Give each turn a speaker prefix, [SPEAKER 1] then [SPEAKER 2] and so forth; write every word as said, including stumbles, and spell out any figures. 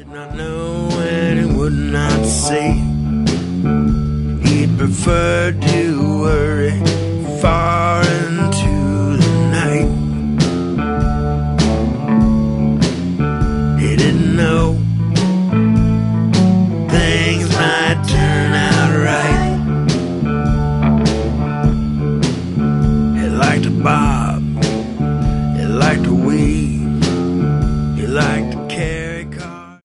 [SPEAKER 1] not know and he would not say. He'd prefer to worry far into the night. He didn't know things might turn out right. He liked to buy